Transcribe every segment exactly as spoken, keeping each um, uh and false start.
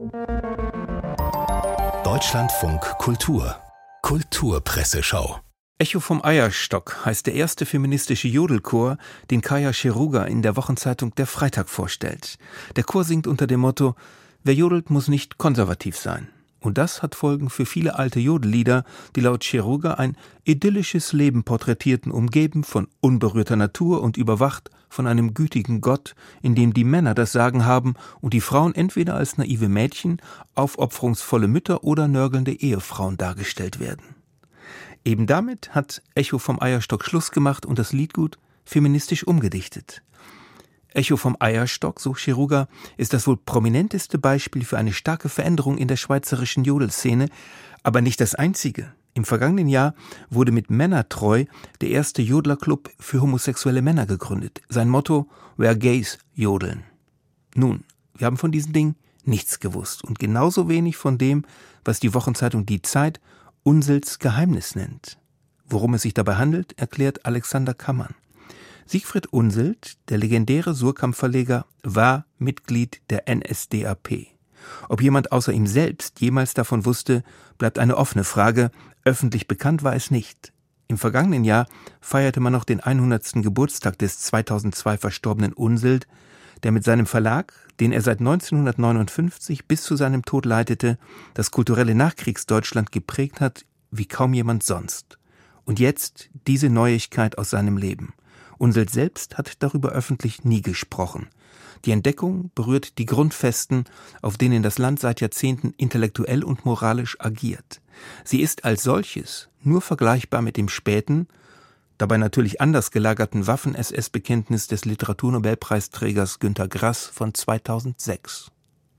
Deutschlandfunk Kultur Kulturpresseschau. Echo vom Eierstock heißt der erste feministische Jodelchor, den Kaya Cheruga in der Wochenzeitung Der Freitag vorstellt. Der Chor singt unter dem Motto: Wer jodelt, muss nicht konservativ sein. Und das hat Folgen für viele alte Jodellieder, die laut Cheruga ein idyllisches Leben porträtierten, umgeben von unberührter Natur und überwacht von einem gütigen Gott, in dem die Männer das Sagen haben und die Frauen entweder als naive Mädchen, aufopferungsvolle Mütter oder nörgelnde Ehefrauen dargestellt werden. Eben damit hat Echo vom Eierstock Schluss gemacht und das Liedgut feministisch umgedichtet. Echo vom Eierstock, so Cheruga, ist das wohl prominenteste Beispiel für eine starke Veränderung in der schweizerischen Jodelszene, aber nicht das einzige. Im vergangenen Jahr wurde mit Männertreu der erste Jodlerclub für homosexuelle Männer gegründet. Sein Motto: Where Gays jodeln. Nun, wir haben von diesen Dingen nichts gewusst und genauso wenig von dem, was die Wochenzeitung Die Zeit Unselts Geheimnis nennt. Worum es sich dabei handelt, erklärt Alexander Kammann. Siegfried Unselt, der legendäre Surkamp-Verleger, war Mitglied der N S D A P. Ob jemand außer ihm selbst jemals davon wusste, bleibt eine offene Frage. Öffentlich bekannt war es nicht. Im vergangenen Jahr feierte man noch den hundertsten Geburtstag des zweitausendzwei verstorbenen Unselt, der mit seinem Verlag, den er seit neunzehnhundertneunundfünfzig bis zu seinem Tod leitete, das kulturelle Nachkriegsdeutschland geprägt hat wie kaum jemand sonst. Und jetzt diese Neuigkeit aus seinem Leben. Unselt selbst hat darüber öffentlich nie gesprochen. Die Entdeckung berührt die Grundfesten, auf denen das Land seit Jahrzehnten intellektuell und moralisch agiert. Sie ist als solches nur vergleichbar mit dem späten, dabei natürlich anders gelagerten Waffen-S S-Bekenntnis des Literaturnobelpreisträgers Günter Grass von zweitausendsechs.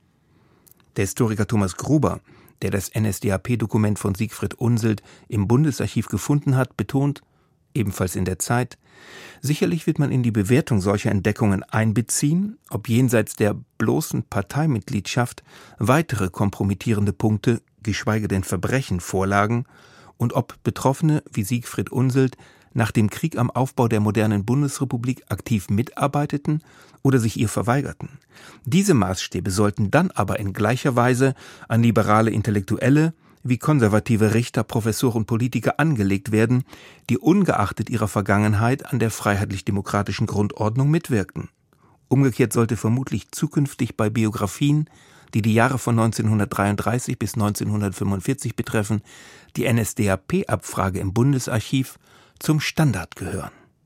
Der Historiker Thomas Gruber, der das N S D A P-Dokument von Siegfried Unselt im Bundesarchiv gefunden hat, betont, ebenfalls in der Zeit: Sicherlich wird man in die Bewertung solcher Entdeckungen einbeziehen, ob jenseits der bloßen Parteimitgliedschaft weitere kompromittierende Punkte, geschweige denn Verbrechen, vorlagen und ob Betroffene wie Siegfried Unselt nach dem Krieg am Aufbau der modernen Bundesrepublik aktiv mitarbeiteten oder sich ihr verweigerten. Diese Maßstäbe sollten dann aber in gleicher Weise an liberale Intellektuelle wie konservative Richter, Professoren, Politiker angelegt werden, die ungeachtet ihrer Vergangenheit an der freiheitlich-demokratischen Grundordnung mitwirkten. Umgekehrt sollte vermutlich zukünftig bei Biografien, die die Jahre von neunzehnhundertdreiunddreißig bis neunzehnhundertfünfundvierzig betreffen, die N S D A P-Abfrage im Bundesarchiv zum Standard gehören.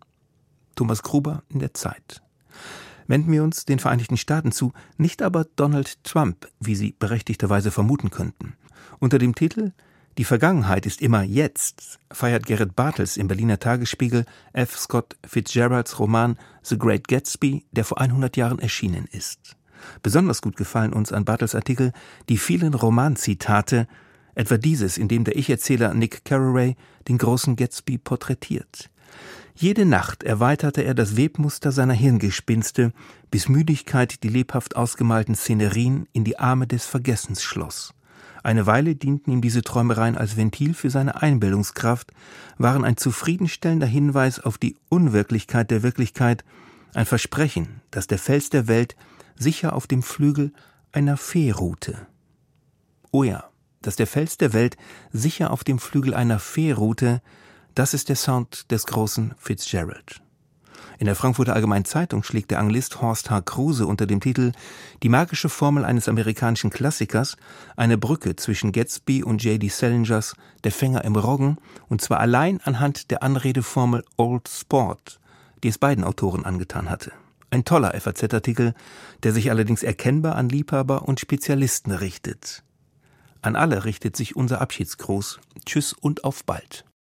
Thomas Gruber in der Zeit. Wenden wir uns den Vereinigten Staaten zu, nicht aber Donald Trump, wie Sie berechtigterweise vermuten könnten. Unter dem Titel »Die Vergangenheit ist immer jetzt« feiert Gerrit Bartels im Berliner Tagesspiegel F. Scott Fitzgeralds Roman »The Great Gatsby«, der vor hundert Jahren erschienen ist. Besonders gut gefallen uns an Bartels Artikel die vielen Romanzitate, etwa dieses, in dem der Ich-Erzähler Nick Carraway den großen Gatsby porträtiert. Jede Nacht erweiterte er das Webmuster seiner Hirngespinste, bis Müdigkeit die lebhaft ausgemalten Szenerien in die Arme des Vergessens schloss. Eine Weile dienten ihm diese Träumereien als Ventil für seine Einbildungskraft, waren ein zufriedenstellender Hinweis auf die Unwirklichkeit der Wirklichkeit, ein Versprechen, dass der Fels der Welt sicher auf dem Flügel einer Fee ruhte. Oh ja, dass der Fels der Welt sicher auf dem Flügel einer Fee ruhte, das ist der Sound des großen Fitzgerald. In der Frankfurter Allgemeinen Zeitung schlägt der Anglist Horst H. Kruse unter dem Titel »Die magische Formel eines amerikanischen Klassikers« eine Brücke zwischen Gatsby und J D Salingers »Der Fänger im Roggen«, und zwar allein anhand der Anredeformel »Old Sport«, die es beiden Autoren angetan hatte. Ein toller F A Z-Artikel, der sich allerdings erkennbar an Liebhaber und Spezialisten richtet. An alle richtet sich unser Abschiedsgruß. Tschüss und auf bald.